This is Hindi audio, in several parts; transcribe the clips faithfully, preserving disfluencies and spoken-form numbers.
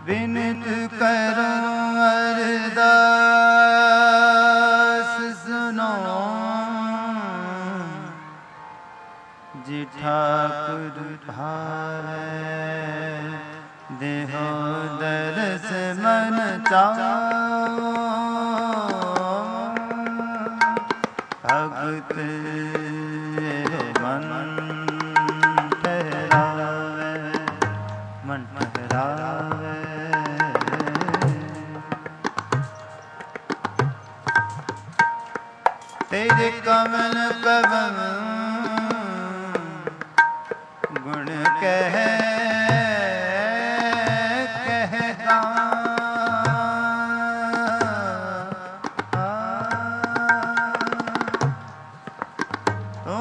बिनत करो अरदास सुनो जी ठाकुर भावै देहो दरस मन चाओ भगत मन ठहरावे मन ठहरावे तेरे कमल कवम गुण कह कहता तो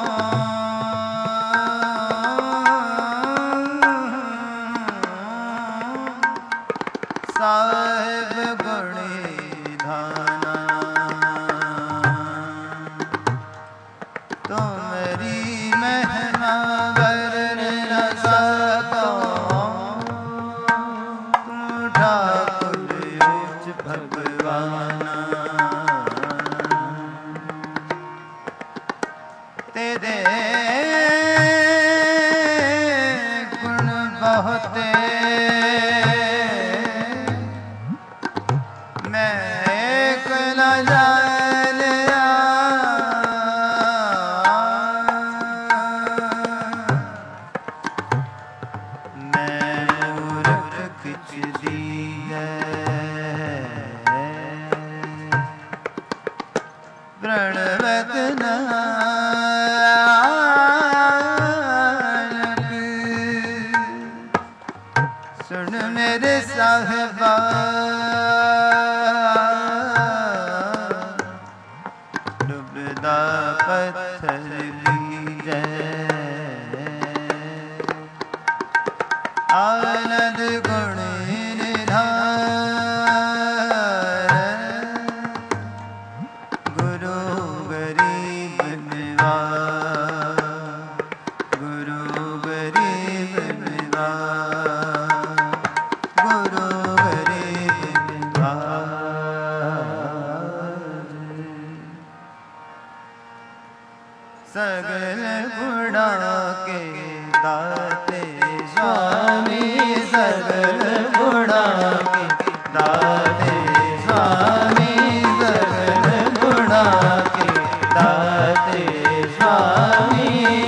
साहिब गुणी धाना तुम्हारी महिमा वर्ण न सको तुम ठाकुर उच्च भगवाना तेरे गुण बहुते मैं एक न जानिया मैं मूर्ख किछ दिए प्रणवत नानक सुन मेरे साहिबा डूबदा पत्थर लीजे आनंद गुण निधान गुरु गरीब निवार गुरु गरीब निवार गुरु गरीब निवार सगल गुणा के दाते स्वामी सगल गुणा के दाते स्वामी सगल गुणा के दाते स्वामी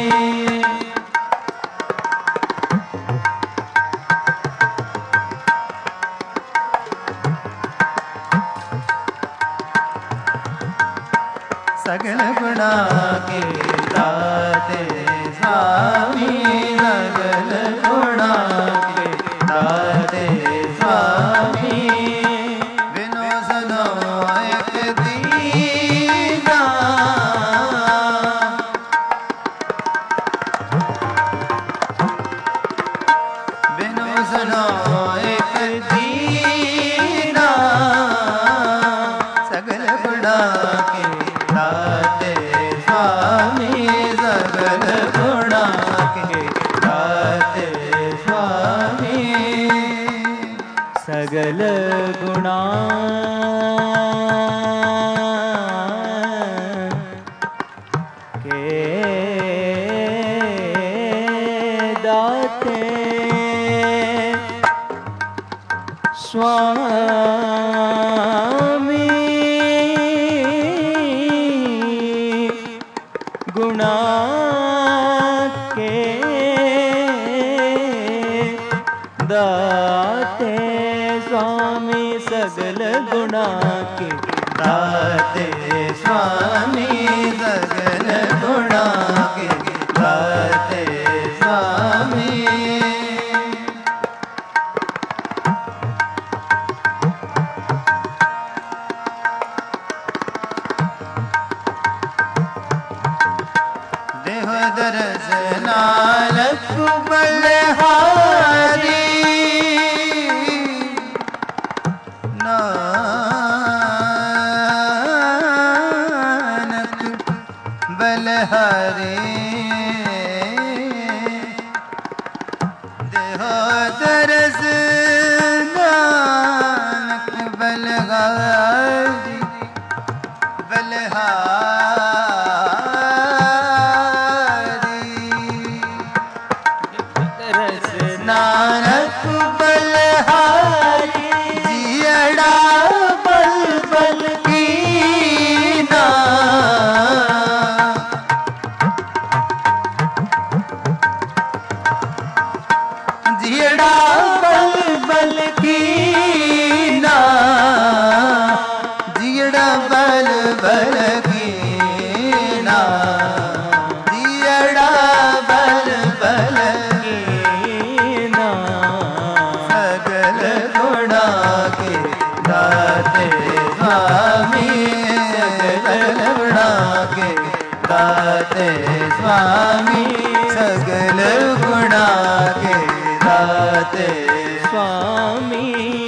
सगल गुणा के दाते स्वामी सगल गुणा के दाते स्वामी बिनो सनो एक दीना बिनो सनो एक दीना सगल गुणा के दाते स्वामी सगल गुणा के दाते स्वामी सगल गुणा के दाते स्वामी गुणा के दाते स्वामी सगल गुणा के दाते स्वामी सगल गुणा के दाते स्वामी देह दरस नानक बलहारी नानक नानक बलहारी जियड़ा बल बल कीना जियड़ा बल बल कीना जियड़ा बल बल कीना जियड़ा बल बल कीना सगल गुणा के दाते स्वामी सगल गुणा के दाते स्वामी सगल गुणा के दाते स्वामी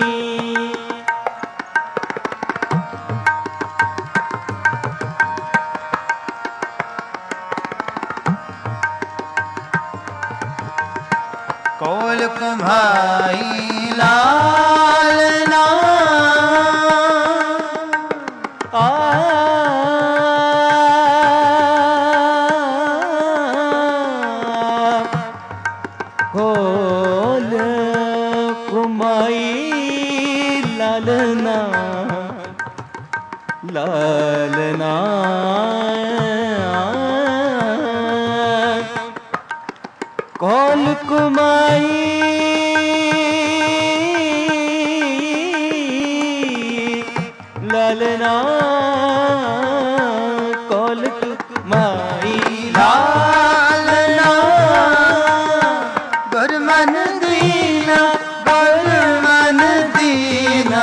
कौल कुम्हाई लाल ना आ खोल कुमाई लालना लालना कौल कुमाई लालना कौल कुमाई लालना गुरमन दीना गुरमन दीना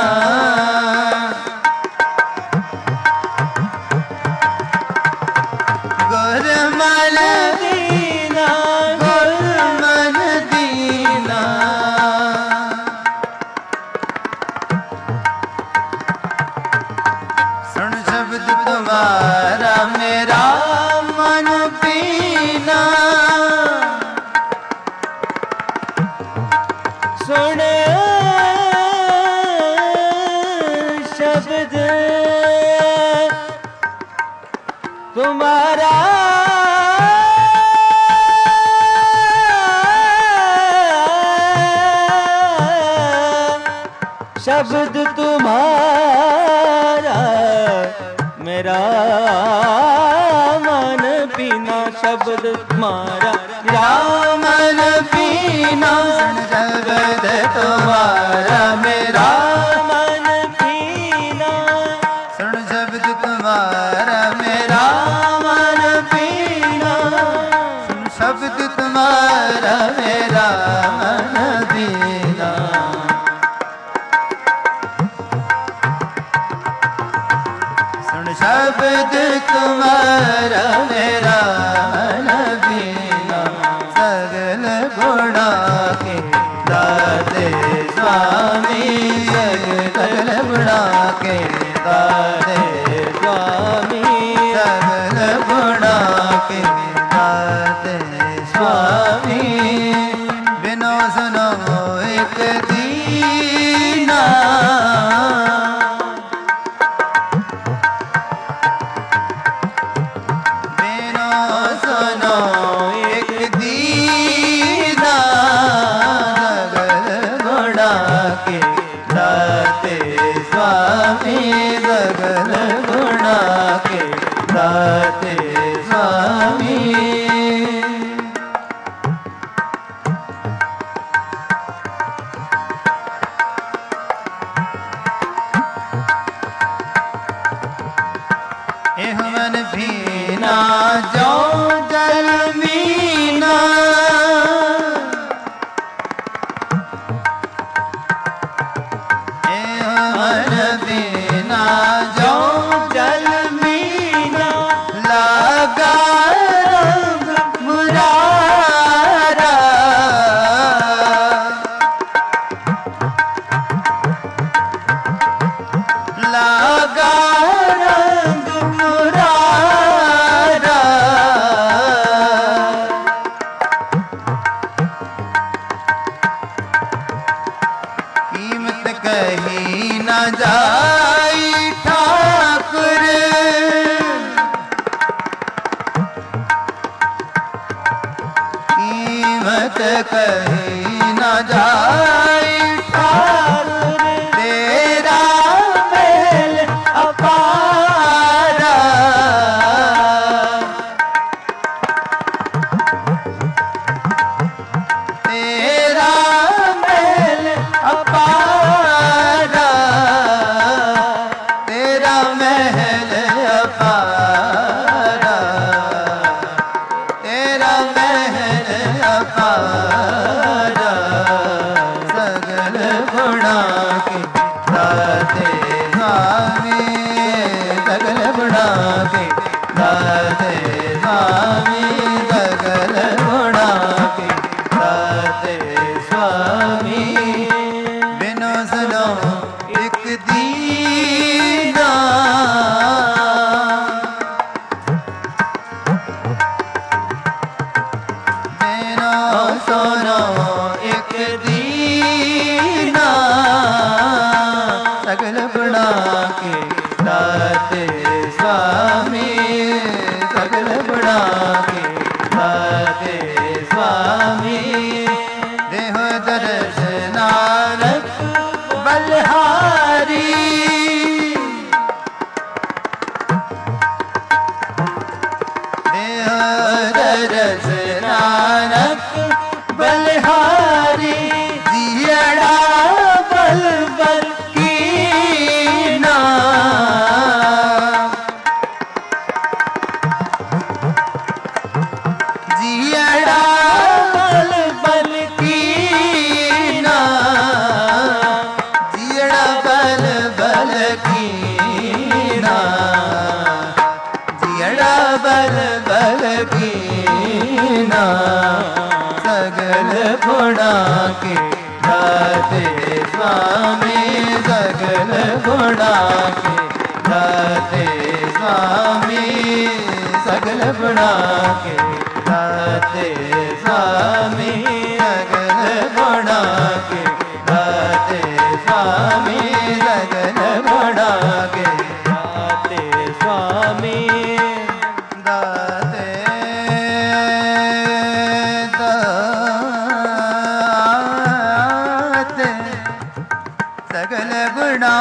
गुरमन दीना गुरमन दीना सुन शब्द तुम्हारा मेरा मन पीना सुन शब्द तुम्हारा शब्द तुम्हारा मेरा मन पीना शब्द तुम्हारा रामन पीना शब्द तुम्हारा मेरा मन पीना सुन शब्द तुम्हारा मेरा मन पीना सुन शब्द तुम्हारा मेरा मन पीना सुन शब्द तुम्हारा मेरा मन पीना सगल गुणा के दाते स्वामी सगल गुणा के दाते स्वामी सगल गुणा के दाते स्वामी बिनो सुनो एक दीना बिनो सुनो एक दीना सगल गुणा के दाते स्वामी सगल गुणा के दाते स्वामी एह मन भीना जो जल मीना एह मन भीना जो जल मीना लगा रंग मुरारा लगा रंग मुरारा कीमत कही न जाई ठा दाते स्वामी सकल गुणा के दाते स्वामी सकल गुणा के दाते स्वामी सकल गुणा के दाते स्वामी सकल गुणा के दाते स्वामी दाते दाते सकल गुणा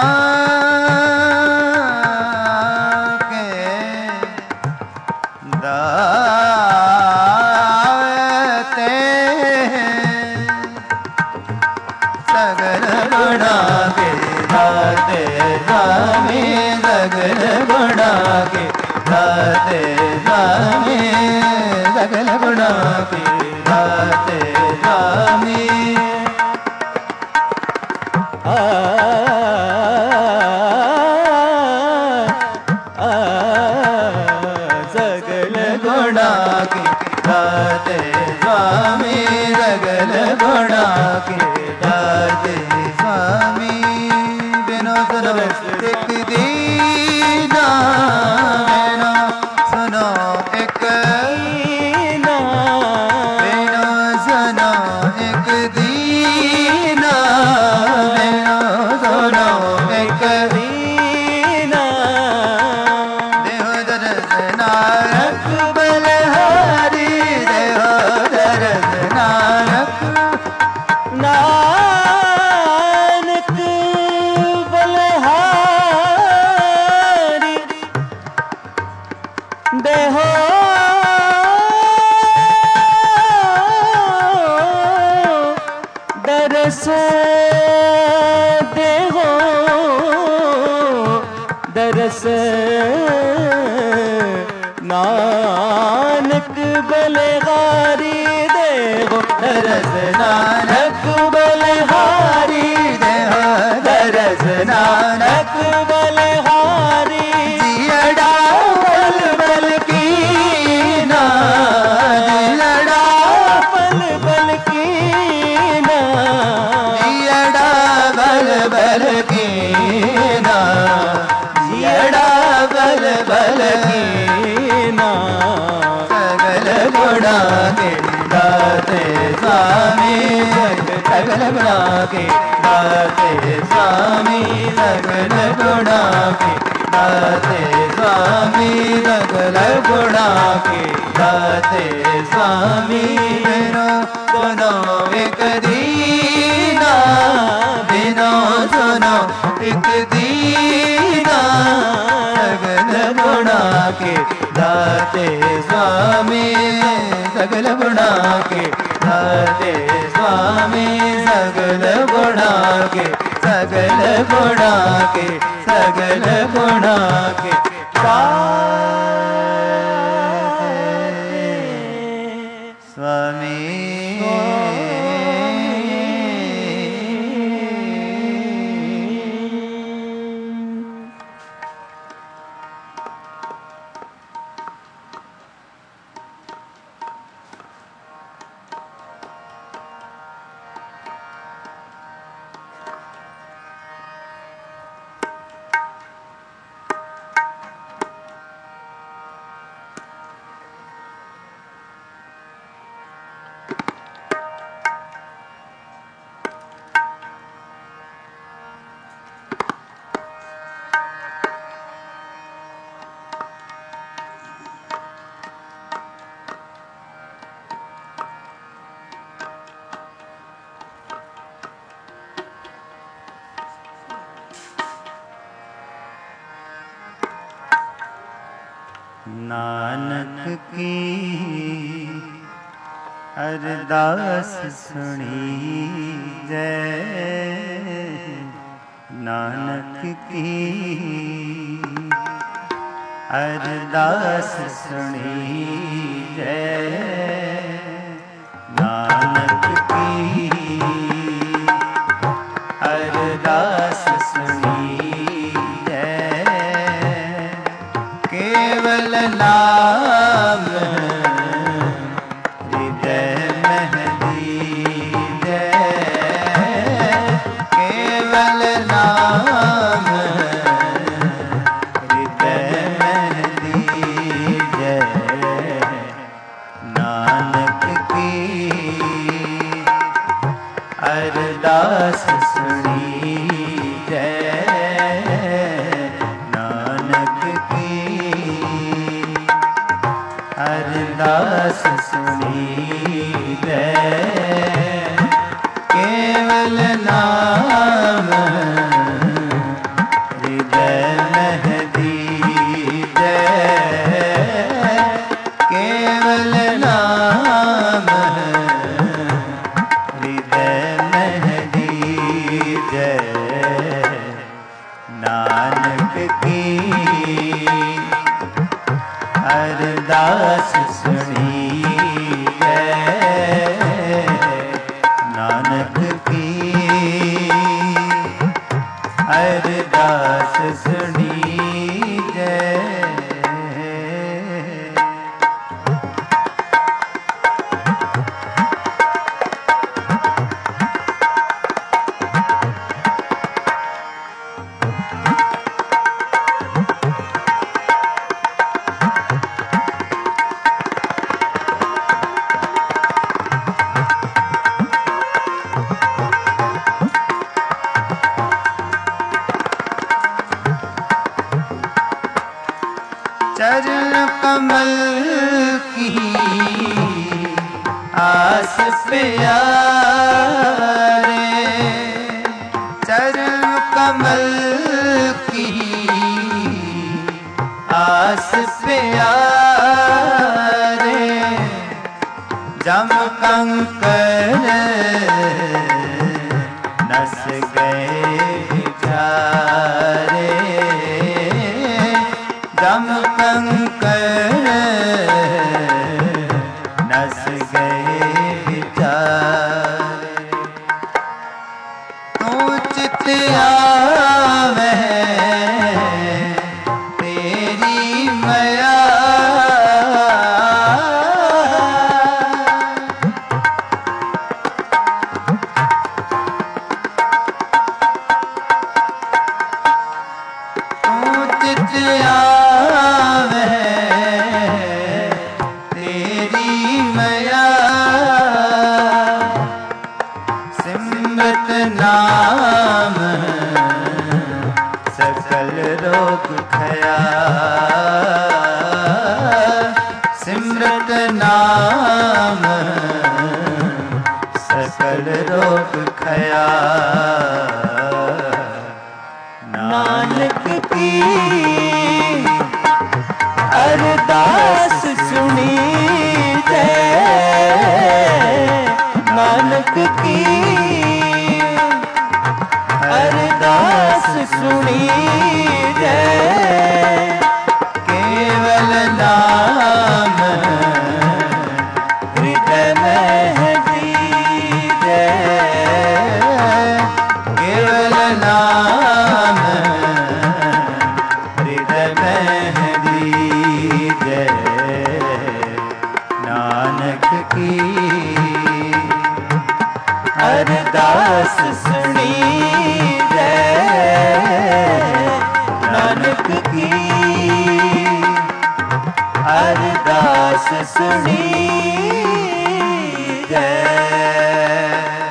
के दाते सकल गुणा के दाते स्वामी सकल गुणा के दाते स्वामी सकल गुणा के दाते स्वामी आ आ सकल गुणा के दाते स्वामी सकल गुणा के दाते स्वामी बिनो सुनो एक दीना बिनो सुनो एक दीना बिनो सुनो एक दीना बिनो सुनो एक दीना देहो दरस नायक बलहारी देहो दरस नायक नानक बलहारी देहो दरस देहो दरस नानक बलहारी देहो दरस नानक बलहारी देहो दरस नानक बलहारी जियड़ा बल बल की ना जियड़ा बल बल की ना जियड़ा बल बल की ना जियड़ा बल बल की ना सकल गुणा के दाते स्वामी सकल गुणा के दाते स्वामी सकल गुणा के दाते स्वामी सकल गुणा के दाते स्वामी बिनो सुनो एक दीना बिनो सुनो एक दीना सकल गुणा के दाते स्वामी सकल गुणा के दाते स्वामी सकल गुणा के सकल गुणा के सकल गुणा के दाते स्वामी नानक की अरदास सुनी जय नानक की अरदास सुनी जय नानक की अरदास सुनी जय केवल नाम हृदय महदी जय अरदास सुनी जय नानक की अरदास सुनी जय केवल नाम हृदय महदी जय केवल नाम हृदय महदी जय नानक की अरदास सुनी जय नानक की अरदास सुनी जय। चरण कमल की आस प्यारे चरण कमल की आस प्यारे जम कंकर नस गए बिचारे जम कंकर नस गए बिचारे तू चित आवे तेरी मया तू चित आवे तेरी मया सिमरत नाम सकल रोग खया सिमरत नाम सकल रोग खया नानक की अरदास सुनी जय नानक की अरदास सुनी जय केवल नाम हृदय महदी जय केवल नाम हृदय महदी जय नानक की अरदास सुनी जय नानक की अरदास सुनी जय।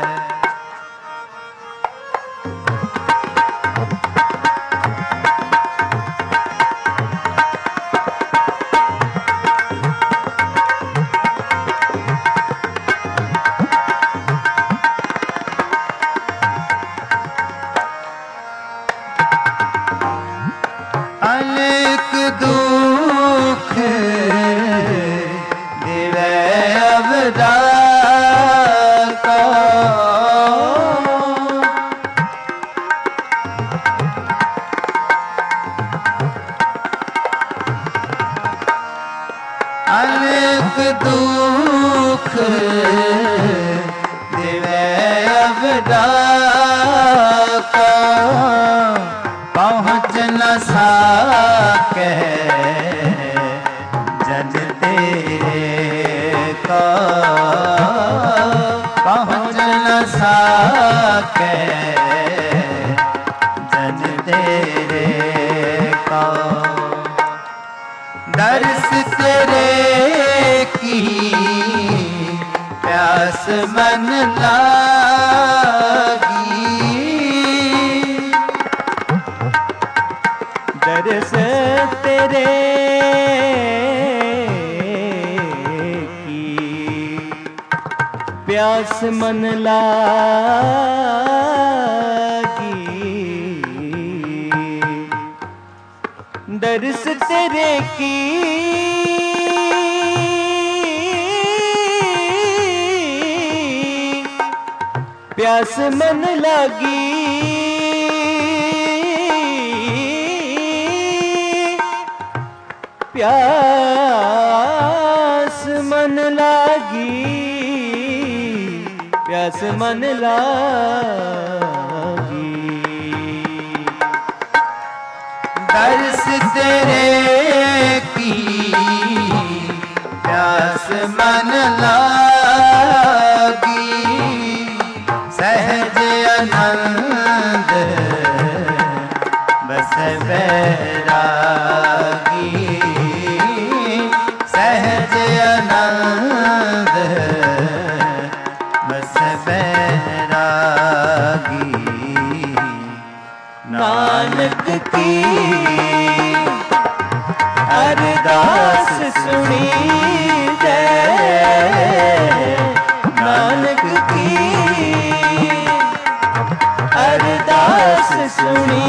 अनेक दुख दिवे अवतार को अनेक दुख दिवे अवतार को पहुँच न सके जन तेरे को पहुँच न सके जन तेरे को दर्श तेरे की प्यास प्यास मन लागी, दर्श तेरे की प्यास मन लागी, दर्श तेरे की प्यास मन लागी, प्यास मन लागी, प्यास मन लागी। दर्श तेरे की प्यास मन लागी, सहज आनंद बस बैरागी, सहज आनंद बस बैरागी। नानक की अरदास सुनी जय, नानक की अरदास सुनी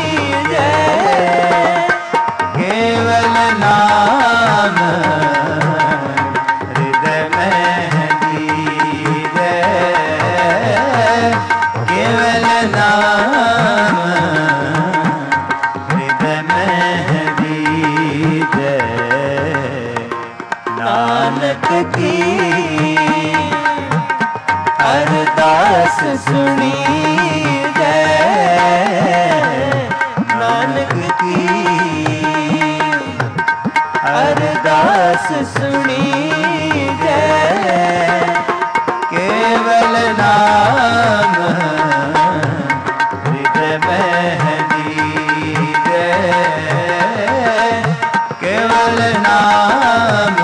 जय। केवल नाम हृदय में दीजे, केवल नाम हृदय में दीजे। नानक की अरदास सुनी जय, नानक की अरदास सुनी जय। केवल नाम हृदय में दीजे, केवल नाम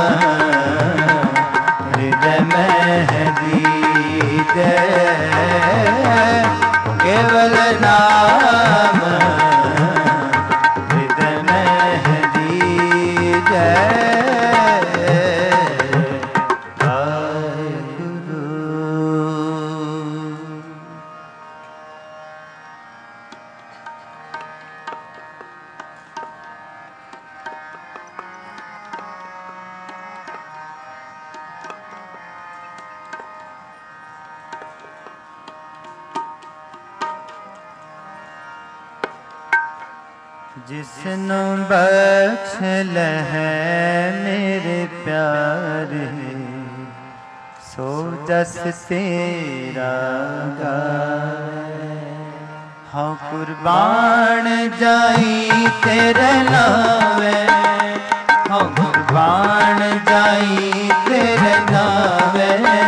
हृदय में दीजे, केवल नाम हृदय में दीजे। जिसनु बख्श लह मेरे प्यारे, सो जस तेरा गाए। हाँ कुर्बान जाई तेरे नावे, हाँ कुर्बान जाई तेरे नावे।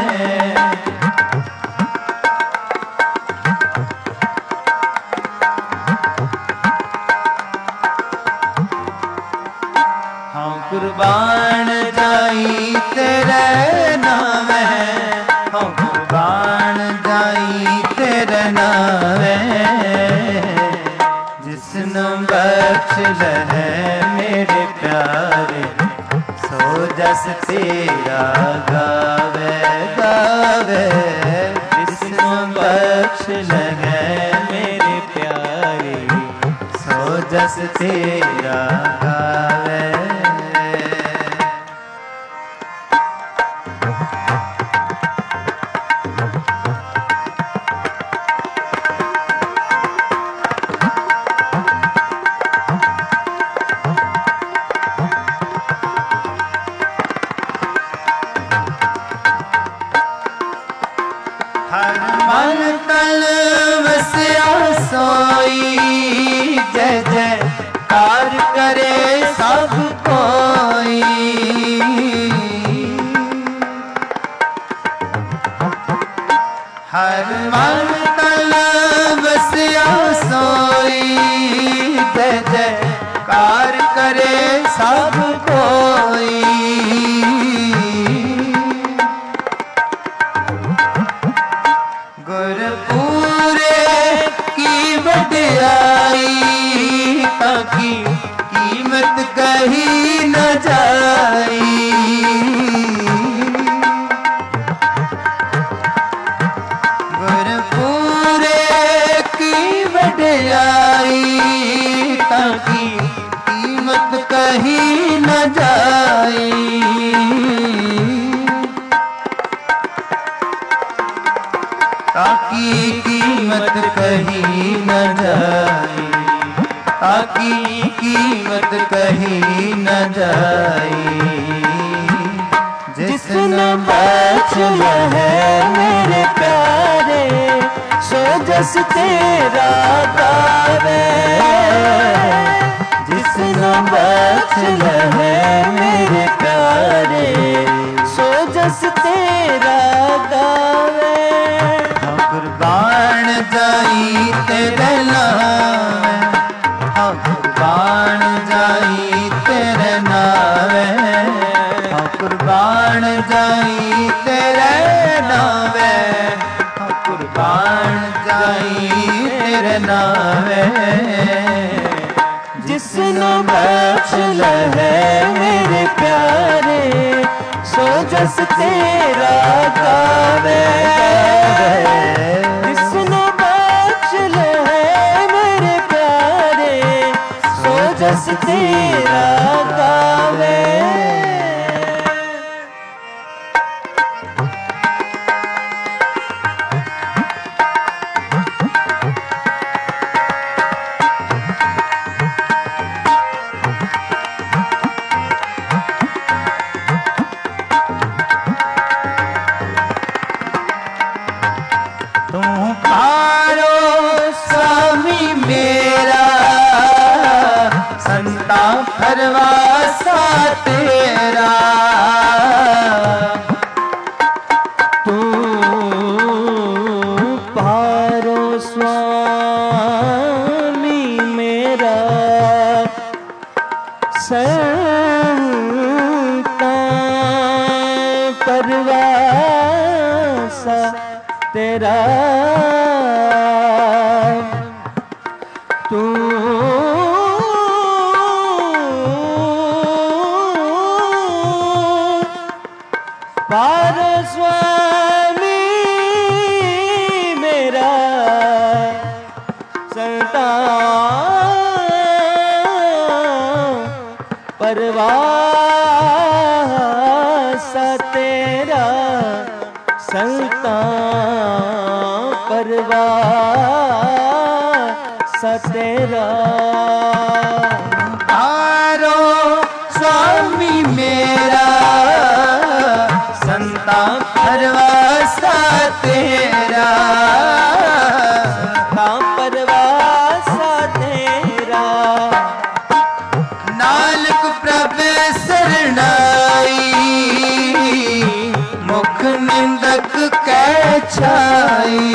कुर्बान जाई तेरे नावे, हाँ कुर्बान जाई तेरे नावे। जिसनु बख्श लहे मेरे प्यारे, सो जस तेरा गावे गावे। जिसनु बख्श लहे मेरे प्यारे, सो जस तेरा गावे। हर मन तन वस्या सोई, जय जय कार करे सब कोई। हर मन तन वस्या सोई, जय जय कार करे सब कोई। वड्याई ताकि कीमत कही न जाई। गुरपुरे की वड्याई ताकि कीमत कही न जाई। ताकि कीमत कहीं न जाए, ताकि कीमत कहीं न जाए। जिसने बख्शल है मेरे प्यारे सो जस तेरा गावे। जिसने बख्शल है मेरे प्यारे सो जस तेरा गावे। कुर्बान जाई तेरे नाम, हाँ कुर्बान जाई तेरे नावे, हाँ कुर्बान जाई तेरे नावे, हाँ कुर्बान जाई तेरे नावे। जिसने बख्शल है मेरे प्यारे सो जस तेरा गावे। जिसने बख्शल है मेरे प्यारे सो जस तेरा गावे। भरवासा तेरा तू पारो स्वामी मेरा संता परवासा तेरा तू पारो स्वामी मेरा संता परवासा तेरा संता परवासा तेरा। पारो स्वामी मेरा संता परवासा तेरा, संता परवासा तेरा। नानक प्रभ सरनाई मुख निंदक कै छाई।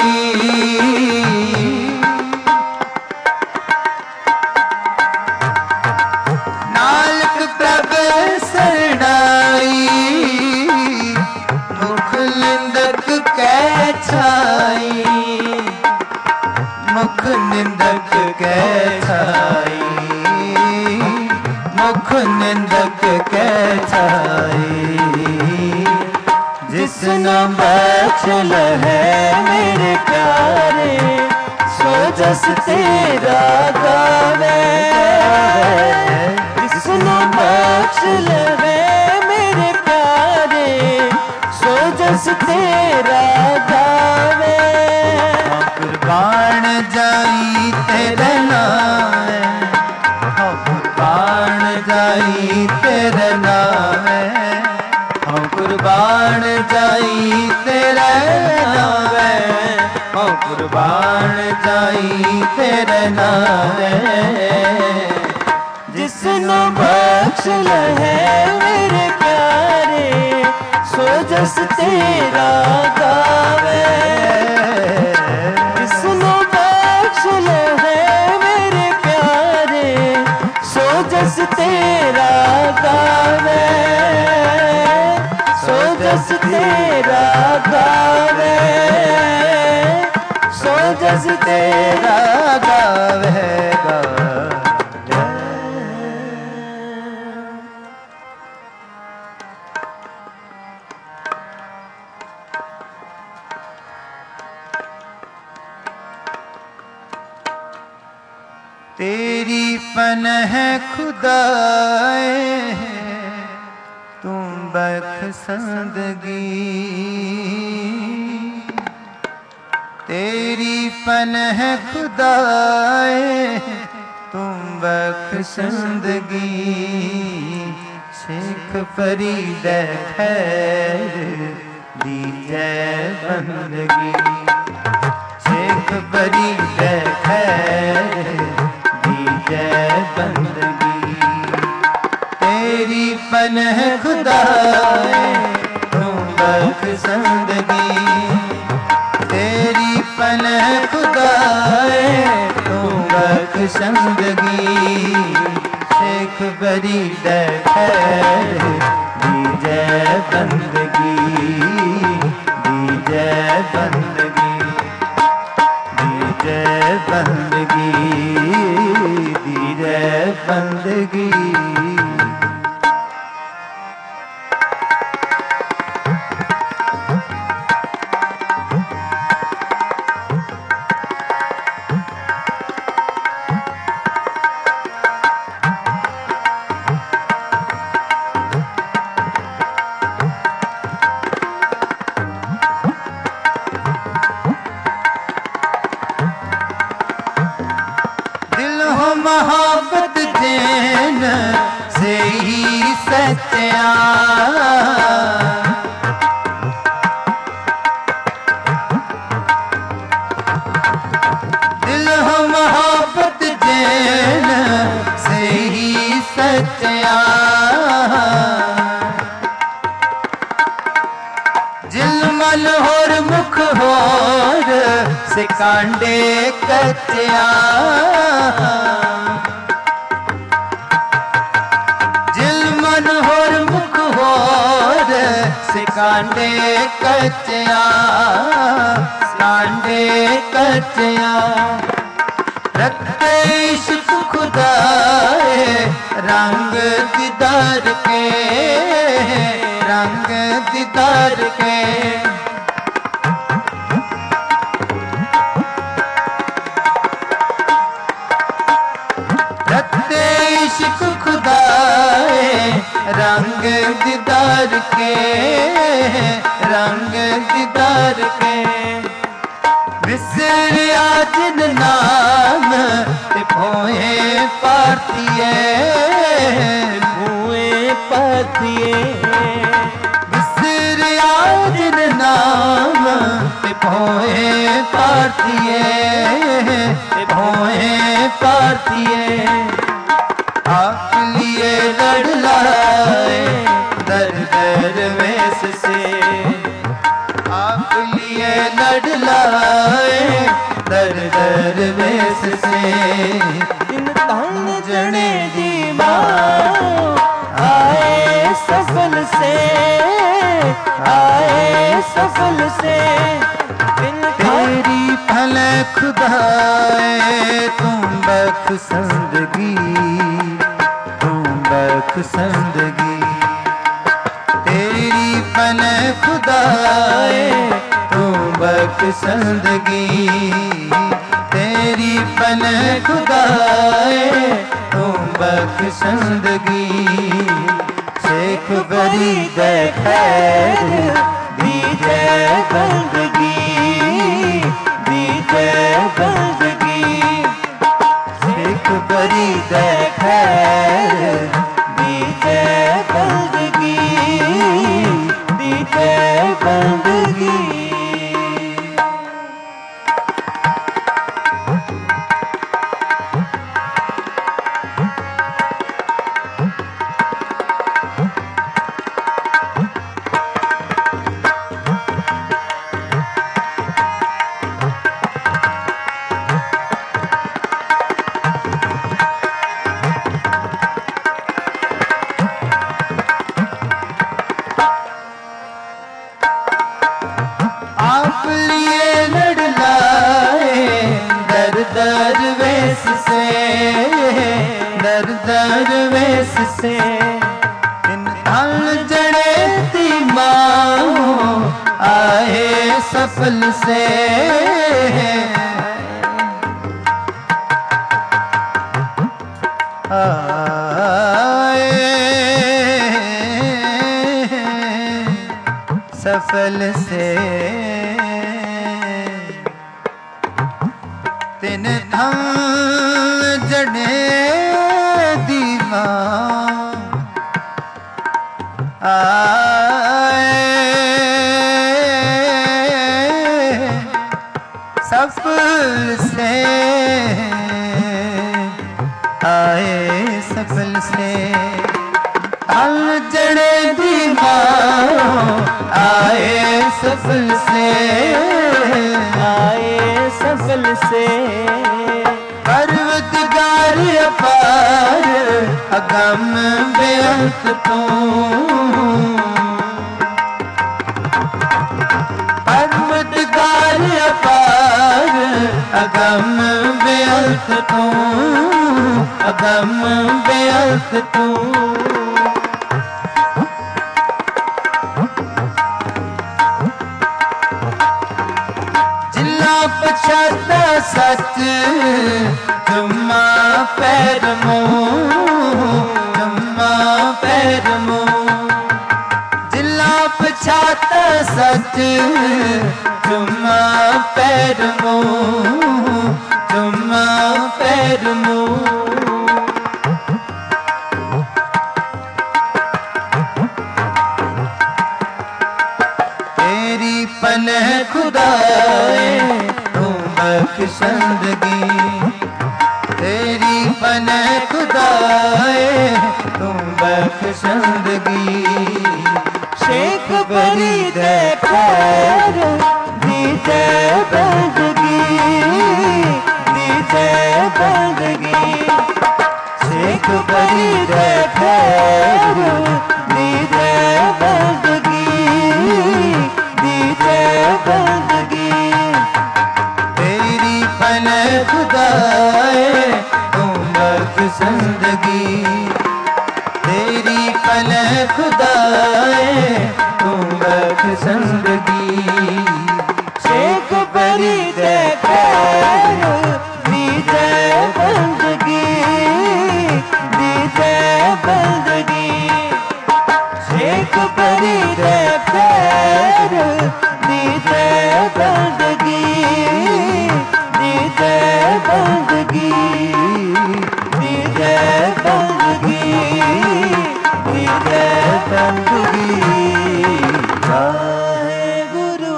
नानक प्रभ सरनाई मुख निंदक कै छाई, मुख निंदक कै छाई, मुख निंदक कै छाई। जिसने बख्शल है मेरे प्यारे सो जस तेरा गावे। जिसने बख्शल है मेरे प्यारे सो जस तेरा गावे। कुर्बान जाई तेरे नाम, कुर्बान जाई तेरे नाम, हम कुर्बान जाई तेरे नाम, हम कुर्बान जाई तेरे नाम। जिसने बख्शल है मेरे प्यारे सो जस तेरा गावे। जिसने बख्शल है मेरे प्यारे सो जस तेरा गावे। सो जस तेरा गावे, सो जस जस तेरा गावेगा। तेरी पनह खुदाए तुम बख्शंदगी, तेरी पनह खुदाए तुम बख्शंदगी। शेख फरीद खैर दीजे बंदगी, शेख फरीद खैर जय बंदगी। तेरी पनह खुदाए तुम बख्शंदगी, तेरी पनह खुदाए तुम बख्शंदगी। शेख फरीद खैर दी जय बंदगी, दी जय बंदगी, दी जय बंदगी, दी जय बंदगी। मोहब्बत जैन से ही सच्चा, दिल हो मोहब्बत जैन से ही सच्चा। जिलमल होर मुख होर से कांडे कच्चा, जिलमन होर मुख होर से कांडे कच्चा, कांडे कच्चा। रखते इश्क खुदाए रंग दीदार के, रंग दीदार के। रखते इश्क खुदाए रंग दीदार के, रंग दीदार के। विसर आजिन नाम ते भोए पातिए, भोए पातिए। विसर आजिन नाम ते भोए पातिए, भोए पातिए। आप लिए लड़ लाए दर दर वेश से, आप लिए लड़ लाए दर दर वेश से। इन तन जने दी मां आए सफल से, आए सफल से। तेरी फल खुदाए तुम बख्शंदगी, तुम बख्शंदगी। तेरी फल खुदाए तुम बख्शंदगी, तेरी फल खुदाए तुम बख्शंदगी। शेख फरीद खैर दी जय बंदगी, दी जय बंदगी। शेख फरीद खैर दी जय बंदगी, दी जय बंदगी। से तिन धन जड़े दी माँ आए सफल से आए सफल से तिन धन जड़े दीवा आए सफल से आए सफल से हल जड़े दीवा आए सफल से आए सफल से पर्वतगार अपार अगम बेअंत तू पर्वतगार अपार अगम बेअंत तू अगम बेअंत तू पछाता सच जुम्मा पैर मुँह जुम्मा पैर मुँह जिला पछाता सच जुम्मा पैर मुँह जुम्मा पैर मुँह तेरी पनह खुदाए बख्शंदगी तेरी पनह खुदाए तुम बख्शंदगी शेख बरी दे खैर दीजे बंदगी दीजे बंदगी शेख बरी दे खैर दीजे बंदगी दीजे बंदगी खुदाए तुम बख्शंदगी तेरी पनह खुदाए तुम बख्शंदगी शेख बरी दे खैर दीजे बंदगी दीजे बंदगी शेख बरी दे खैर दीजे बंदगी दीजे बंदगी दीजे बंदगी दीजे बंदगी वाहेगुरु।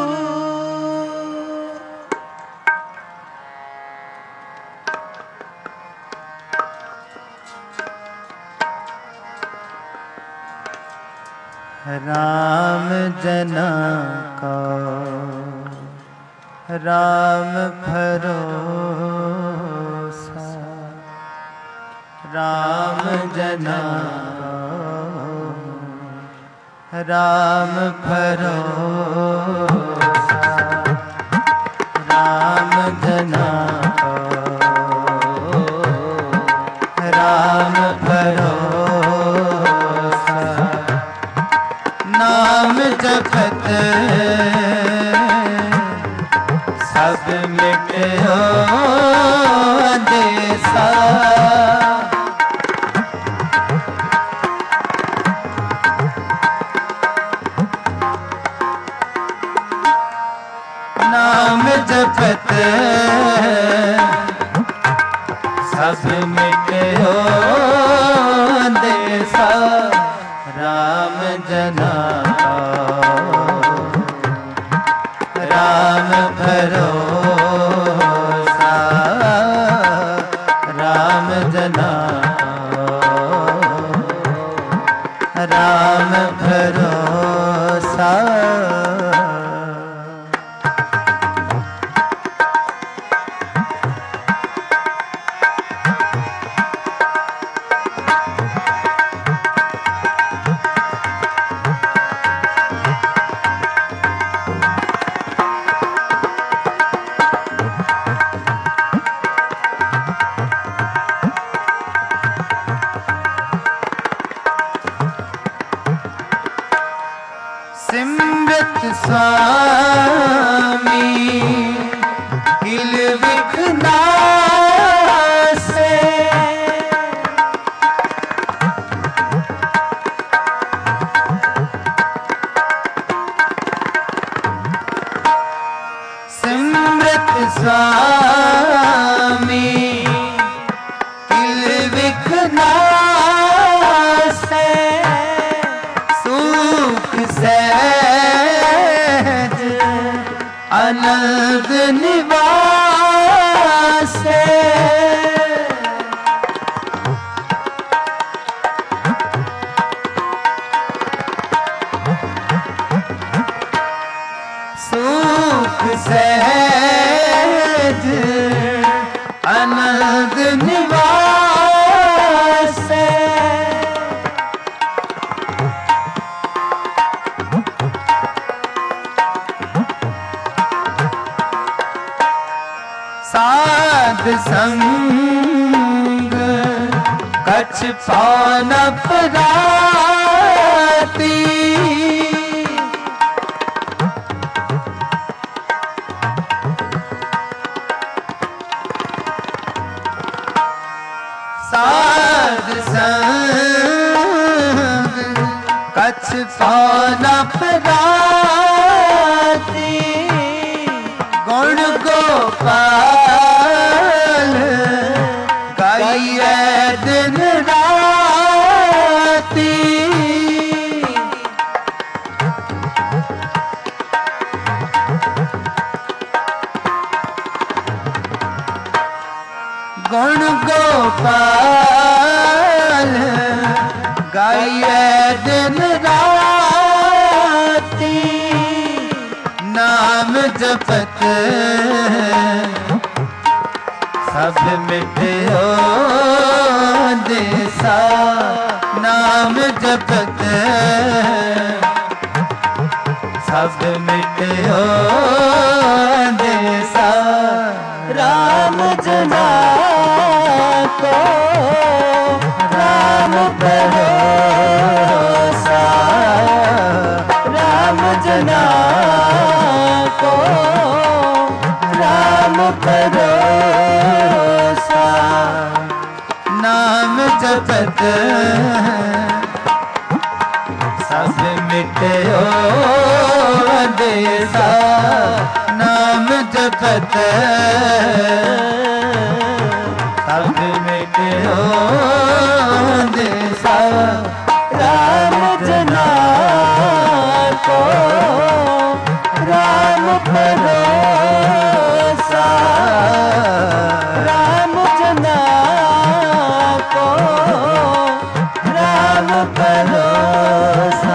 राम जना का राम भरोसा राम जना राम भरोसा राम जना राम भरोसा नाम जपत सब मिटो देसा नाम जपत सब मिटो देसा राम जना राम भरोसा राम जना राम भरोसा आनंद निवास सुख सहज आनंद निवास साध संग कछ पान पराती साध संग कछ पान पराती गुण गोपाल गाइए दिन राती गुण गोपाल गाइए दिन राती नाम जपत सब मिटो देसा नाम जपत सब मिटो देसा राम जना को राम भरोसा राम जना को राम भरोसा नाम जपत सब मिटो देसा नाम जपत सब मिटो देसा राम जना को राम भरोसा राम जना को राम भरोसा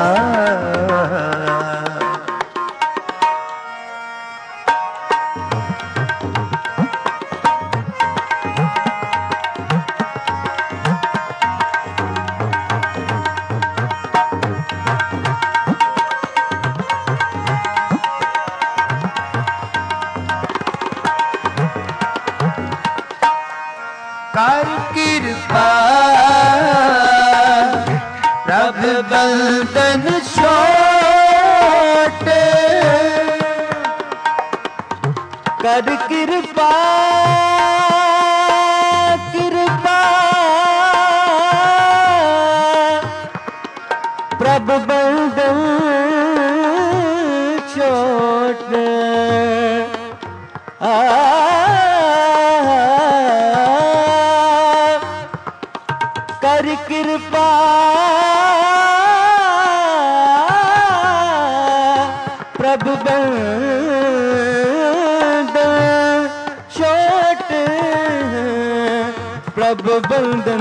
कर कृपा प्रभु बंदन छोट कर कृपा कृपा प्रभु बंदन छोट आ कर कृपा प्रभु बंदन छोट प्रभु बंदन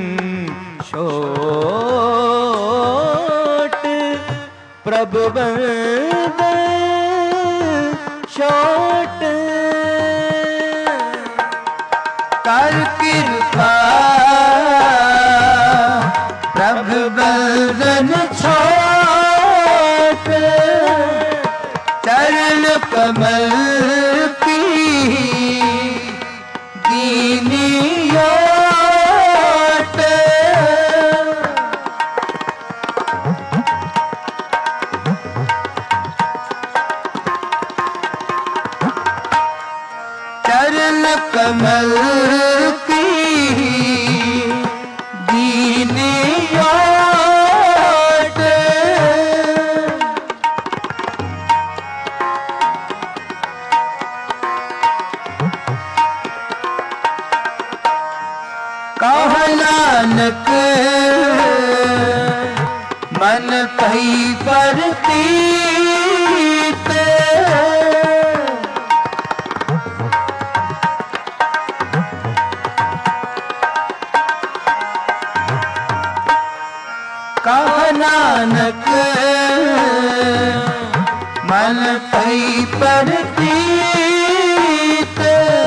छोट प्रभु बंदन छोट कर कृपा प्रभु बंदन छोट चरण कमल की दीनी ओट चरण कमल की दीनी ओट कह नानक मन पही परतीत नानक मन पई परतीत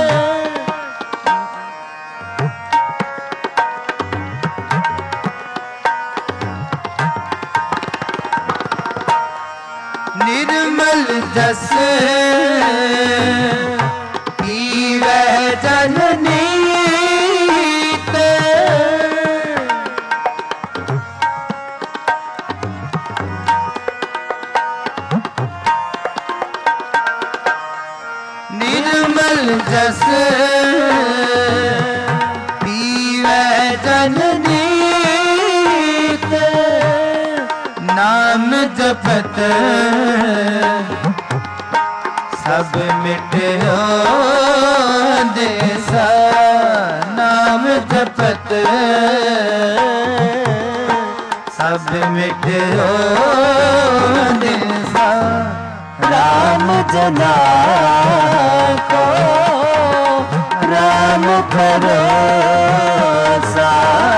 निर्मल जस पीवै जननीत निर्मल जस पीवै जननीत नाम जपत सब मिटयो देसा नाम जपत सब मिटयो देसा राम जना को राम भरोसा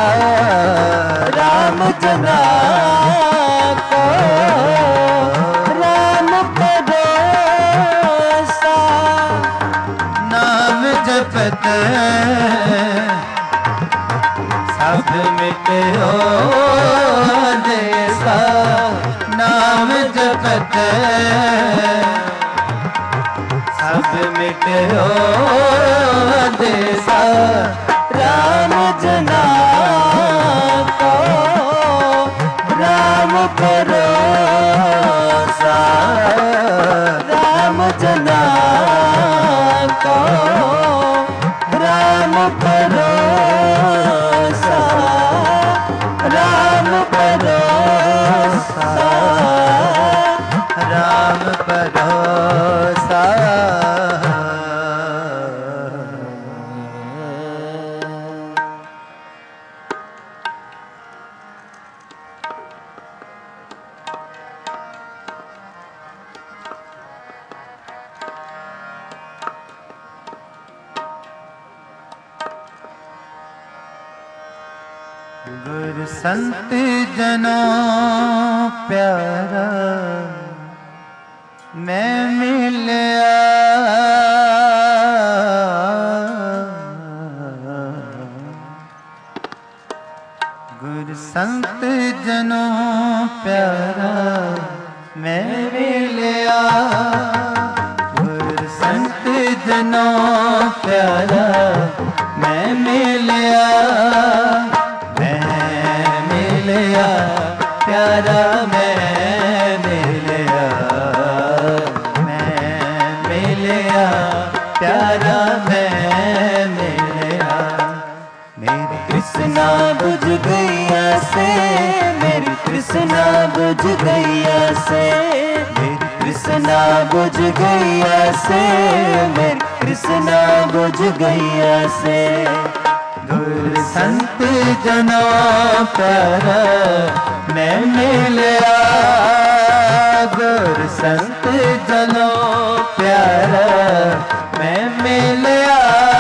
राम जना को राम भरोसा नाम जपत सब मिटयो देसा नाम जपत सब मिटयो देसा राम जना को राम भरोसा राम जना को राम भरोसा राम भरोसा राम भरोसा गुरु संत जनों प्यारा मैं मिलया गुरु संत जनों प्यारा मैं मिलया गुरु संत जनों प्यारा मैं मिलया प्यारा मैं मिलया मैं मिलया प्यारा मैं मिलया मेरी कृष्णा बुझ गैया से मेरी कृष्णा बुझ गैया से मेरी कृष्णा बुझ गैया से मेरी कृष्णा बुझ गैया से गुरु संत जनों प्यारा मैं मिलया गुरु संत जनों प्यारा मैं मिलया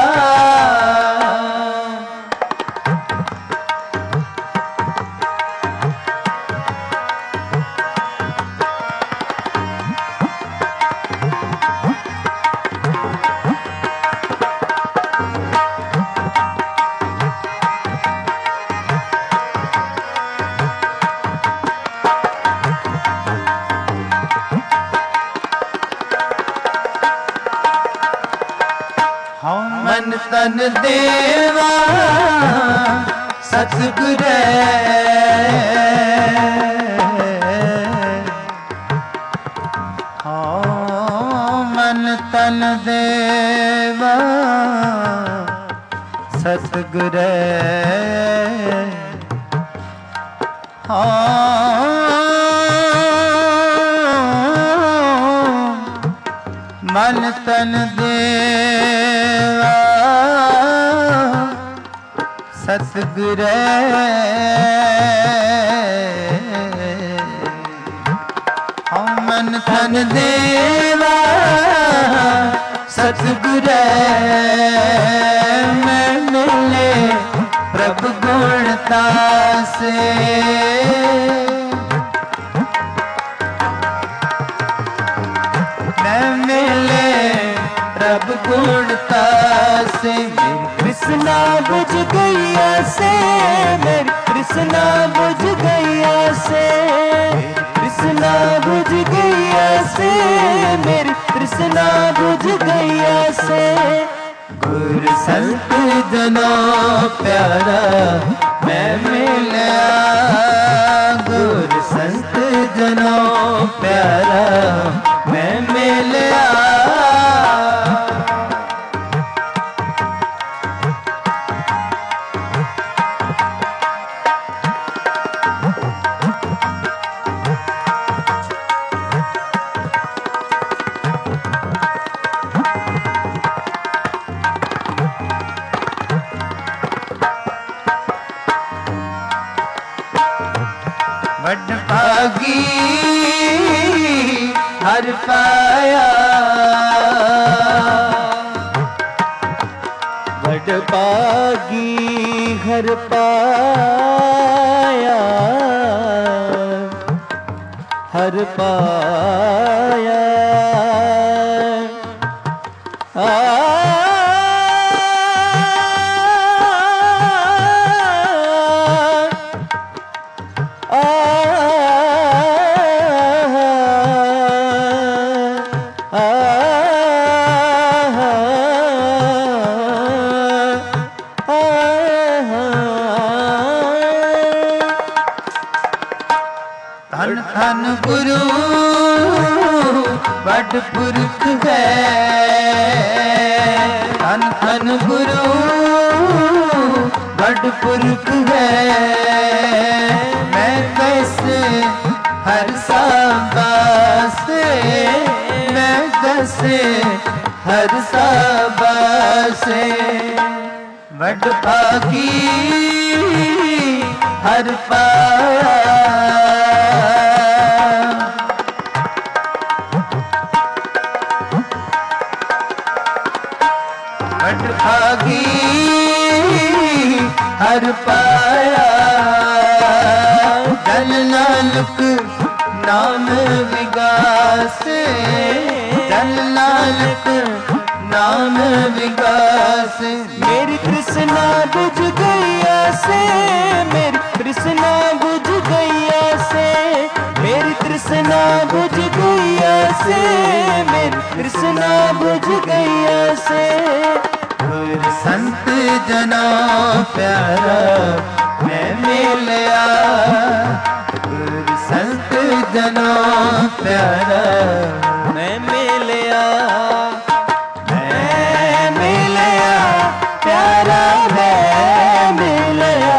मन तन देवा सतगुर हाँ मन तन देवा सतगुर हाँ मन तन देवा सतगुर हम मन तन देवा सतगुर मैं मिले प्रभु गुणता से तृष्णा बुझ गई ऐसे, मेरी तृष्णा बुझ गई ऐसे, तृष्णा बुझ गई ऐसे, मेरी तृष्णा बुझ गई ऐसे। गुर संत जनों प्यारा मैं मिला, गुर संत जनों प्यारा मैं मिला। बड़ भागी हर पाया, बड़ भागी हर पाया, हर पाया। आ धन धन गुरु बड़ पुरख है, धन धन गुरु बड़ पुरख है। मैं कैसे हर साबासे, मैं कैसे हर साबासे। बड़ भागी हर पाया, बड़ भागी हर पाया। जल नानक नाम विगासे, जल नानक नाम विगासे। मेरी तृष्णा बुझ गई ऐसे, मेरी तृष्णा बुझ गई ऐसे, मेरी तृष्णा बुझ गई ऐसे, मेरी तृष्णा बुझ गई ऐसे। गुर संत जनों प्यारा मैं मिला, गुर संत जनों प्यारा मैं मिलया, मैं मिला प्यारा मैं मिला,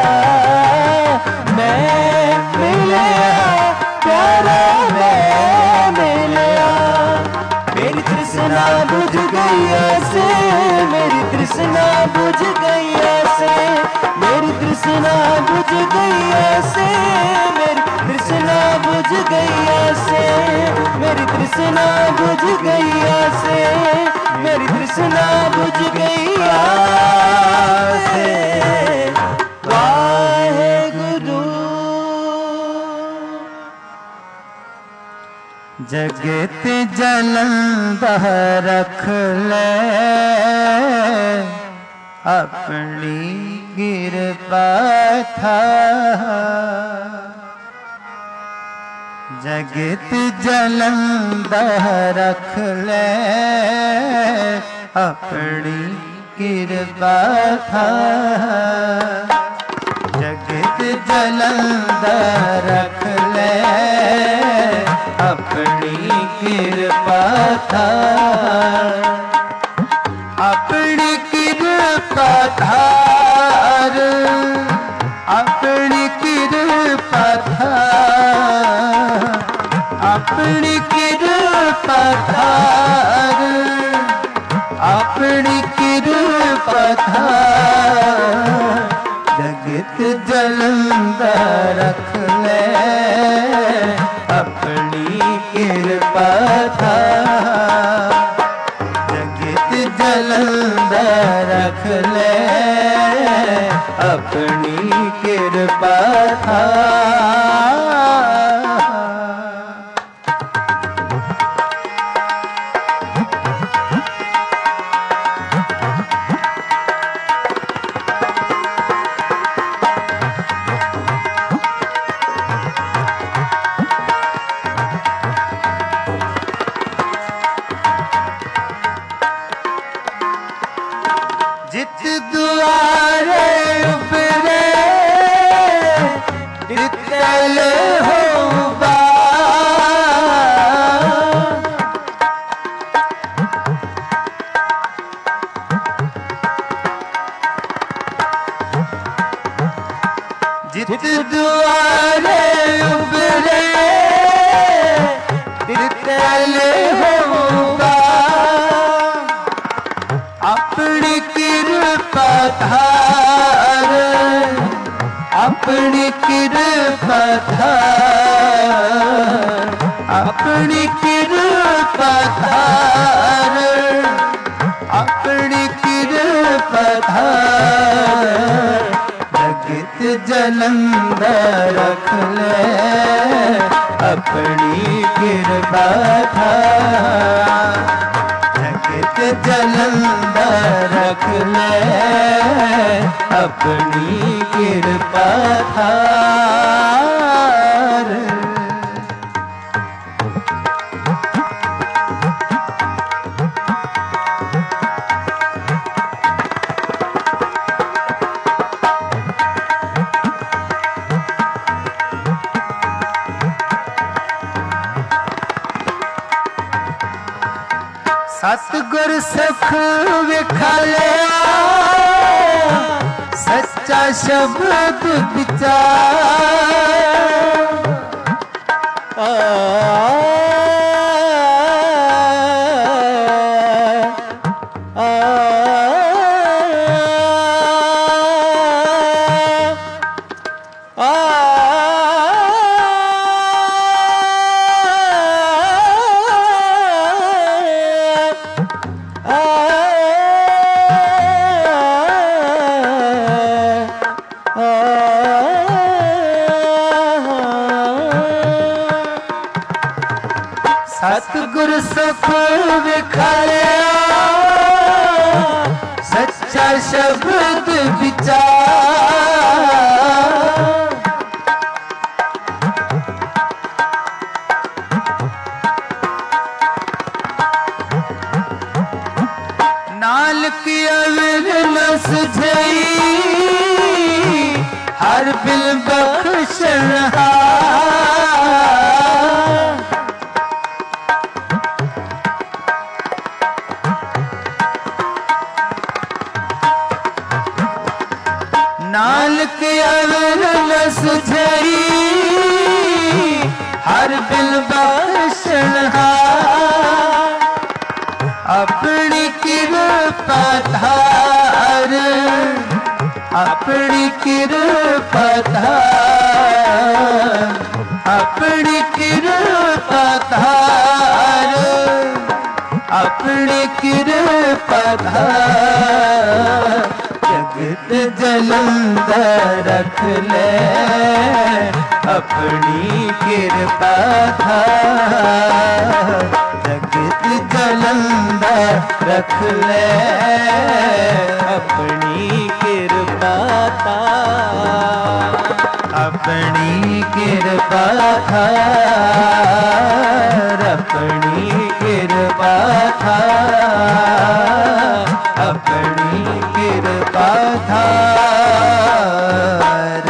मैं मिलया प्यारा मैं मिलया। मेरी तृष्णा बुझ गई ऐसे, मेरी तृष्णा बुझ गई ऐसे, मेरी तृष्णा बुझ गई ऐसे, मेरी तृष्णा बुझ गई ऐसे, मेरी तृष्णा बुझ गई ऐसे, मेरी तृष्णा बुझ गई ऐसे। वाहेगुरु। जगत जलंधर रख ले अपनी कृपा था, जगत जलंधर रख ले अपनी कृपा था, जगत जलंधर रख ले अपनी कृपा था, अपनी कृपा धार, अपनी कृपा धार, अपनी कृपा धार, अपनी कृपा धार। जगत जलंधर रख ले अपनी कृपा धार, जगत जलंधर रख ले अपनी कृपा धार। दुआरे उबरे तितल होबा जित दुआरे उबरे तितल होगा अपनी कृपा धार अपनी कृपा धार अपनी कृपा धार अपनी कृपा धार जगत जलंधर रख ले अपनी कृपा धार जगत जलंधर रख ले अपनी कृपा धार सतगुर सुख विखलिया सच्चा शब्द विचार आ आ आ सतगुर सुख विखलिया सच्चा शब्द विचार नाल की अविर न सुझई हर बिल बख्शनहार नाल के अविर न सुझई हर बिल बख्शनहार अपनी कृपा धार अपनी कृपा धार अपनी कृपा धार अपनी कृपा धार जगत जलंधर रख ले अपनी कृपा धार जगत जलंधर रख ले अपनी कृपा धार अपनी कृपा धार अपनी कृपा धार अपनी कृपा धार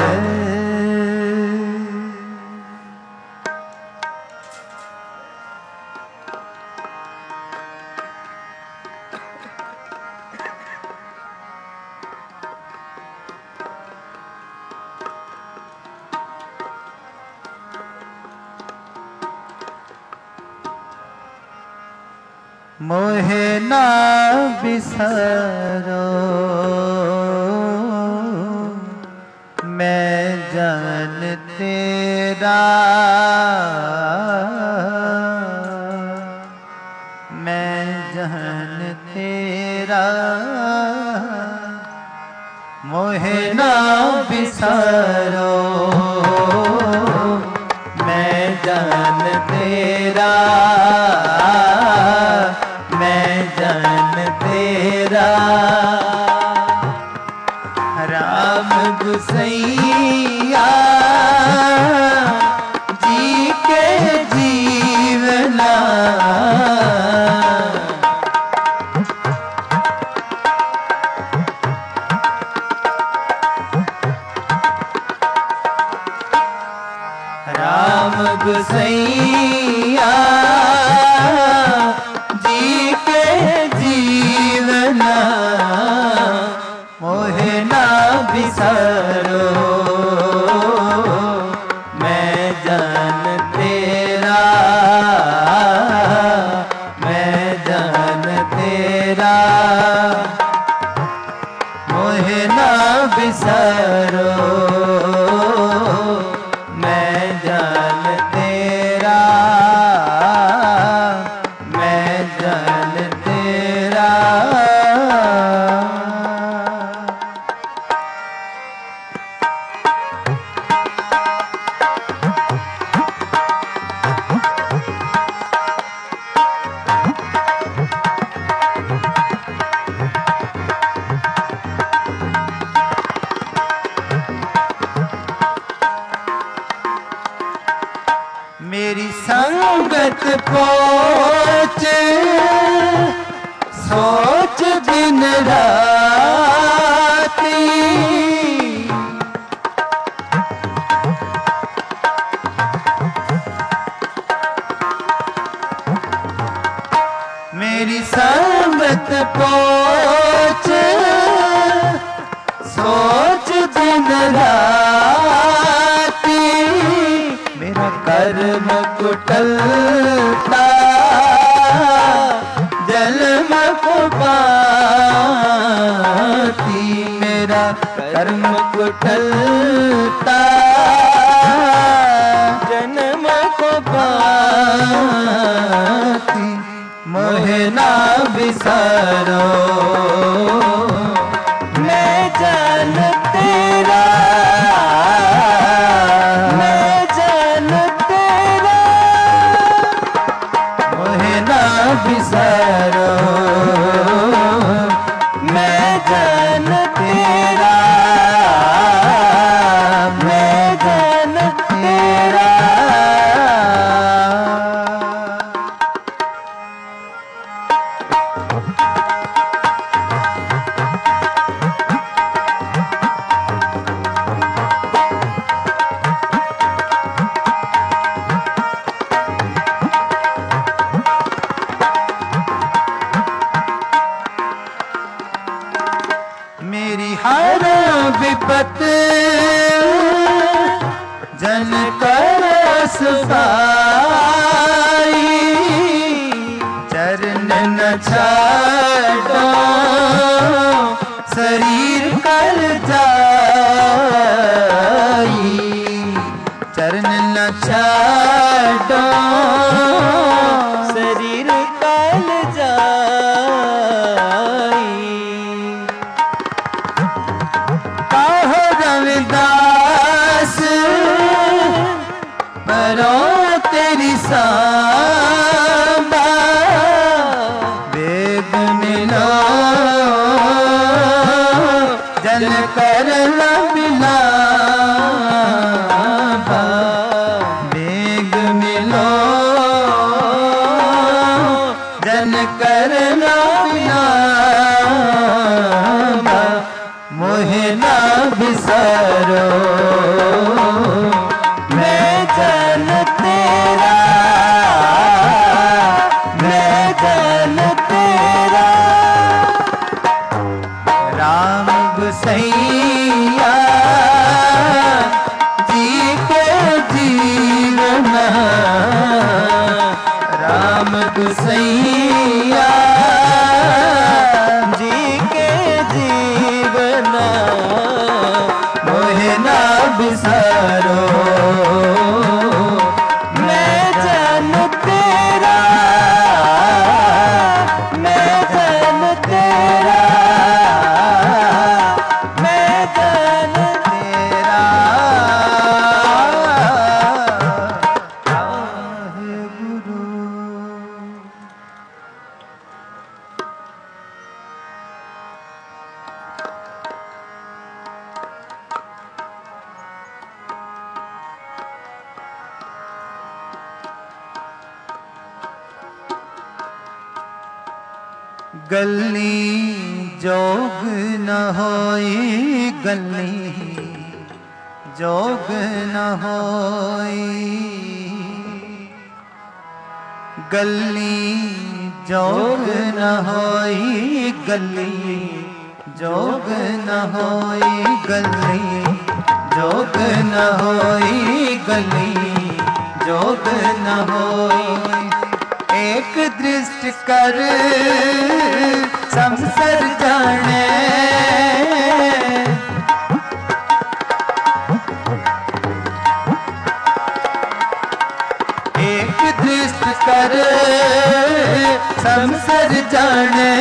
मोहे ना बिसरो मैं जान तेरा मैं जान तेरा मोहे ना बिसरो मैं जान तेरा मैं जान तेरा राम गुसैया जी के जीवना गुसैया जी के जीवना मोहे ना बिसारो मैं जान तेरा मैं जान तेरा मोहे ना बिसारो मैं जान तेरा मैं जान तेरा। मेरी संगत पहुँच सोच दिन राती मेरी संगत पहुँच सोच दिन राती मेरा कर्म कुटलता जन्म को पाती मेरा कर्म कुटलता जन्म को पाती मोहे ना बिसारो मैं जान तेरा बिसारो मैं जान तेरा मैं जान तेरा। मेरी हर विपत जन कर सफाई चरण न छाड़ो शरीर कर जाई चरण न छाड़ो शरीर कर जाई रविदास परो तेरी सांबा वेद मिलो जन कर बिलाबा वेग मिलो जन कर बिलाबा मोहे ना बिसारो मैं जान तेरा मैं जान तेरा। राम गुसैया जी के जीवना राम गुसैया जी के जीवना मोहे ना बिसारो मैं जान तेरा मैं जान तेरा मैं जान तेरा। गुरु गली जोग न होई गली जोग न होई गली जोग न होई गली जोग न होई गली जोग न होई गली जोग न होई। एक दृष्टि कर संसर जाने एक दृष्टि कर संसर जाने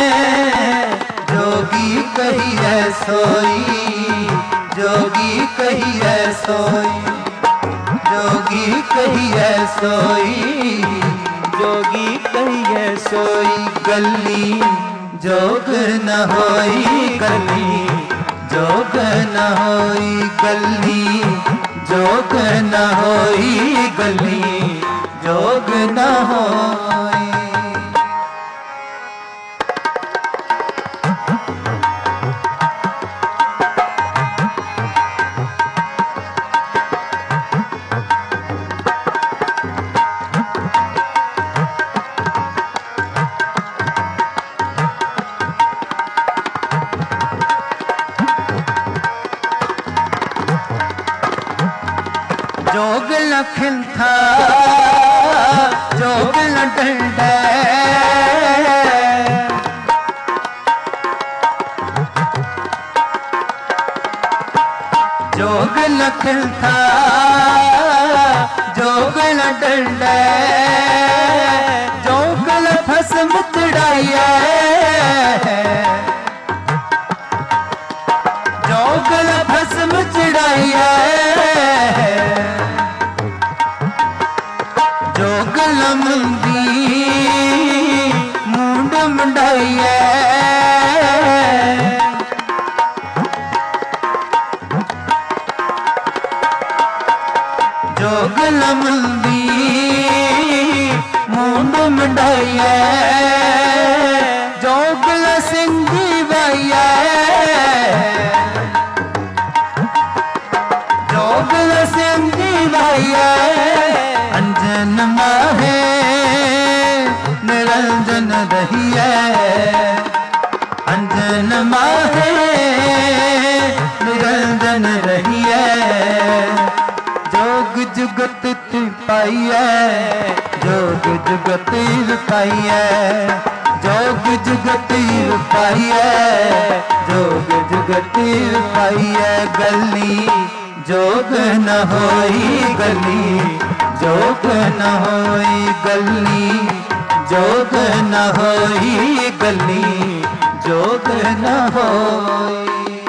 जोगी कही है सोई जोगी कही है सोई जोगी कही है सोई जोगी कही है सोई गली जोग न होई गली जोग न होई गली जोग न होई गली जोग न होई। जोग लखन था जोग लडंडे जोग लखन था जोग लडंडे जोग लफसम चढ़ाइए जोग लफसम चढ़ाइए जोग लमंदी मुंड मुंडाइए जोग लमंदी मुंड मुंडाइए जोग लसिंगी बाइए जोग लसिंगी बाइए। अंजन माहे निरंजन रहिए अंजन माहे निरंजन रहिए जोग जुगत तू पाइए जोग जुगत पाइए जोग जुगत पाइए जोग जुगत पाइए गली जोग न होई गली जोग न होई गली जोग न होई गली जोग न होई।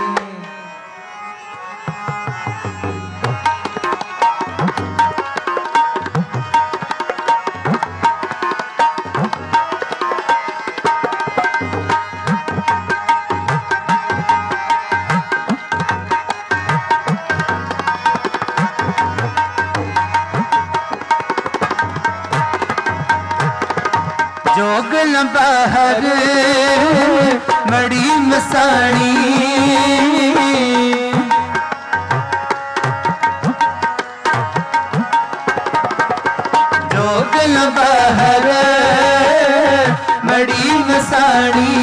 जोग लबाहर मड़ी मसाणी जोग लबाहर मड़ी मसाणी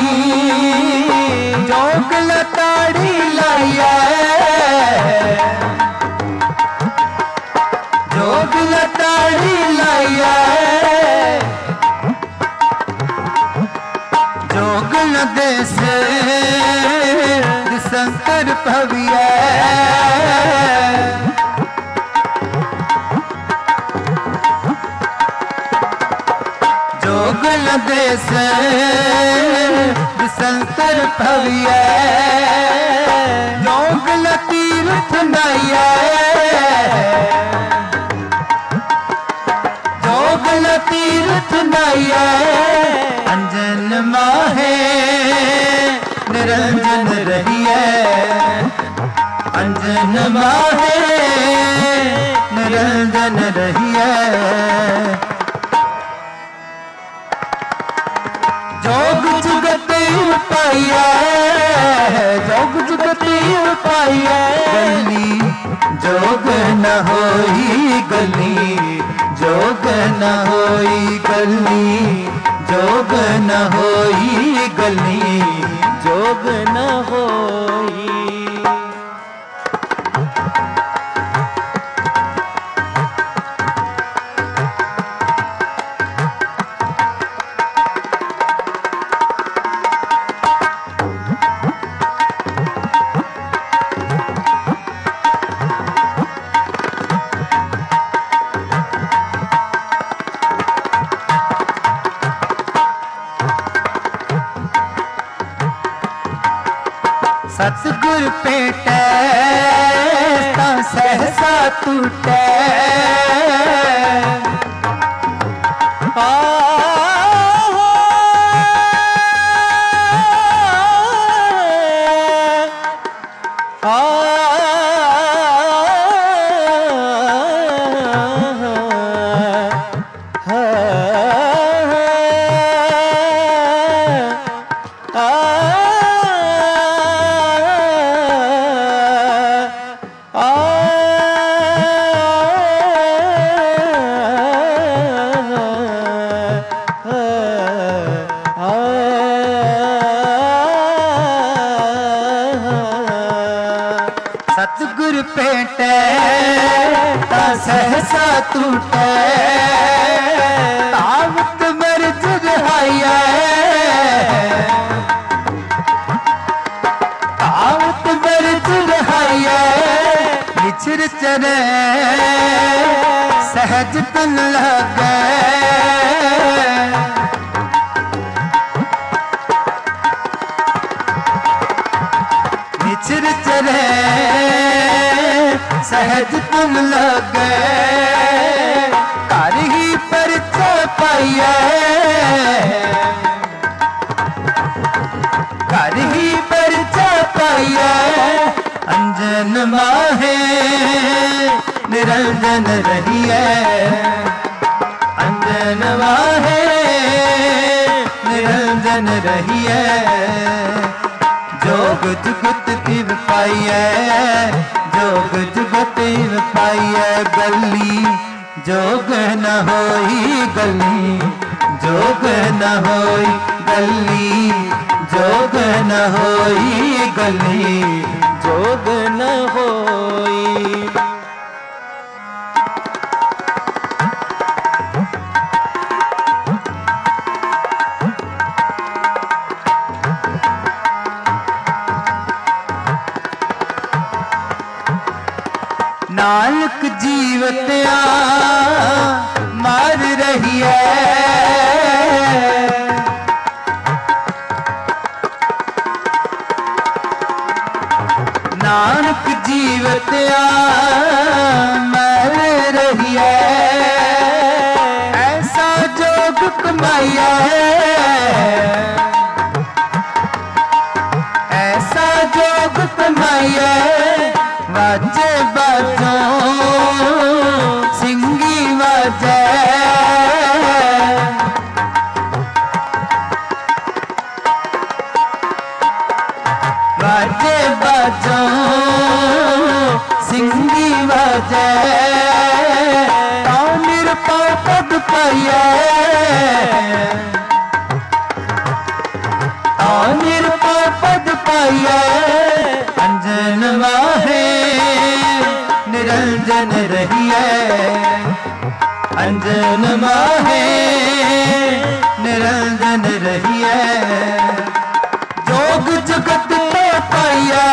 जोग लताड़ी लाइए जोग लताड़ी लाइए जोग देश शंकर भविया जोग देश शंकर भविया जोग तीर्थ नाइया जोग तीर्थ नाइया अंजन माहे निरंजन रहिए अंजन माहे निरंजन रहिए जोग जुगत पाइया जोग जुगती पाइया गली जोग न होई गली जोग न होई गली जोग न होई गली जोग न होई। सतगुर पेटे ता सहसा टूटे आ सतगुर पेटे ता सहसा टूटे तावत मर्ज रहाइया तावत मर्ज रहाइया निचर चरे सहज तन लगे निचर चरे सहज तुम लगे कर ही परिचय पाइए कर ही परिचय पाइए अंजन माहे निरंजन रहिए अंजन माहे निरंजन रहिए जोग जुगत तिव पाइए जोग जुगत तिव पाइए गली जोग न होई गली जोग न होई गली जोग न होई गली जोग न होई। नानक जीवत्या मार रही है नानक जीवत्या मार रही है ऐसा जोग कमाया ऐसा जोग कमाया वाजे बाजो सिंगी वाजे वाजे बाजो सिंगी वाजे तो निरपा पद पाइए तो निरपा पद पाइए अंजन माहे निरंजन रहिए अंजन माहे निरंजन रहिए जोग जुगत तो पाइए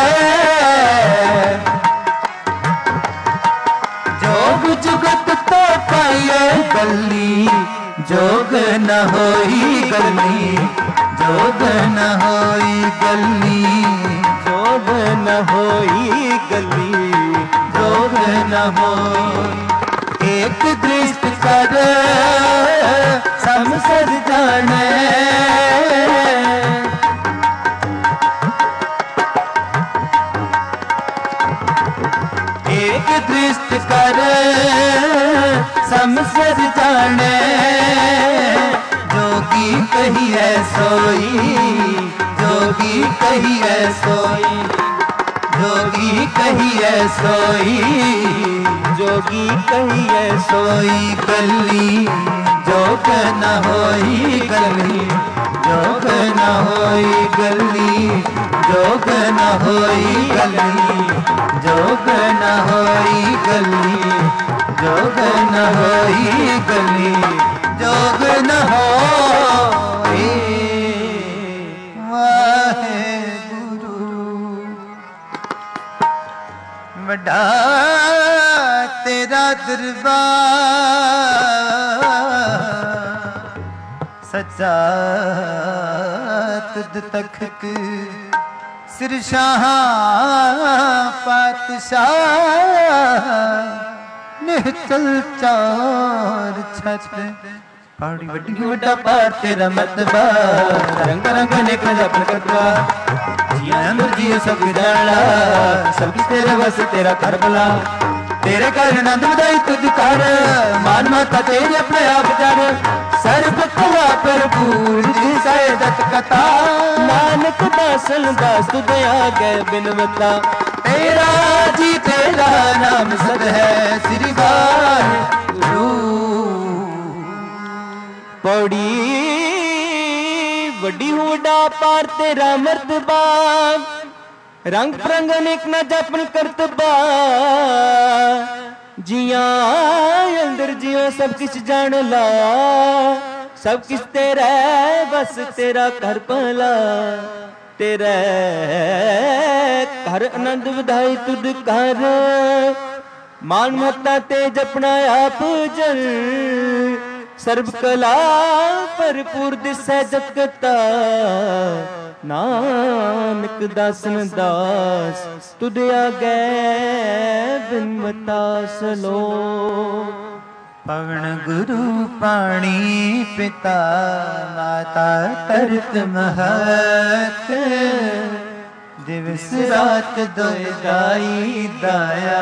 जोग जुगत तो पाइए गली जोग न होई गली जोग न होई गली जोग न होई गली जोग न हो एक दृष्ट कर समसद जाने एक दृष्ट कर समसद जाने जोगी कही है सोई जोगी कहिए सोई, जोगी कहिए सोई, जोगी कहिए सोई गली जोग न होई गली, जोग न होई गली, जोग न होई गली, जोग न होई गली, जोग न होई गली, जोग न होई। वाहेगुरु वड्डा तेरा दरबार, सच्चा तुद तख्त सिर शाह पातशाह, निहचल चार छत पहाड़ी वड्डी वड्डा पार तेरा मतबा, रंग रंग नेक जपन करवा, जिया अंदर जियो सब जाना, सब तेरे बस तेरा कर भला, तेरे घर आनंद बधाई तुझ कर, मान माता तेरे अपने आप जर, सर्व कला भरपूर जिसाए दत्त कथा, नानक दासन दास तुद आगे बिनवता, तेरा जी तेरा नाम सद है श्री वाहिगुरु। पौड़ी वड्डी होड़ा पार तेरा मर्तबा, रंग प्रंग अनेक न जपन करतबा, जिया अंदर जियो सब किछ जान ला, सब किछ तेरा बस तेरा कर भला, तेरे घर आनंद बधाई तुद कर, मान मता तेज अपना आप जल, सर्व कला भरपूर दिसै जगता, नानक दासन दास तुद आगे बिनमता सलो। पवन गुरु पाणी पिता माता तरत महत, दिवस रात दोय जाई दाया,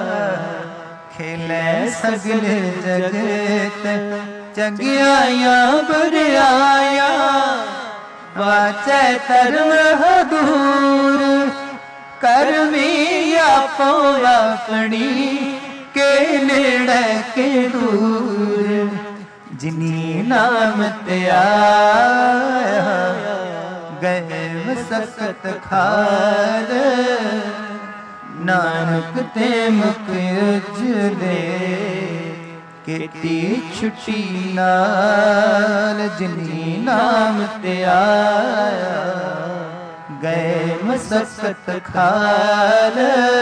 खेले सगले जगत चंगियाया बुरियाया, वाचे धर्म दूर करमी आपो अपनी, के नेड़े के दूर जिनी नाम ते आया, गए मसकत खार, नानक ते मुख उजले, केती छुट्टी नाल जिनी नाम ते आया, गए मसकत खाल,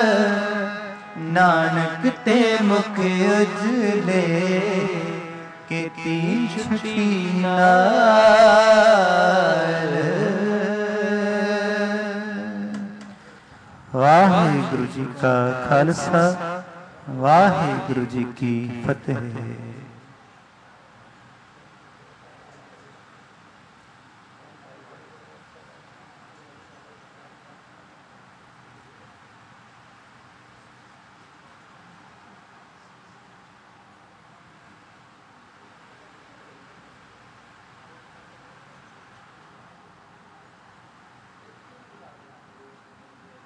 नानक ते मुख उजले, केती छुट्टी नाल। वाहिगुरु जी का खालसा, वाहिगुरु जी की फतेह।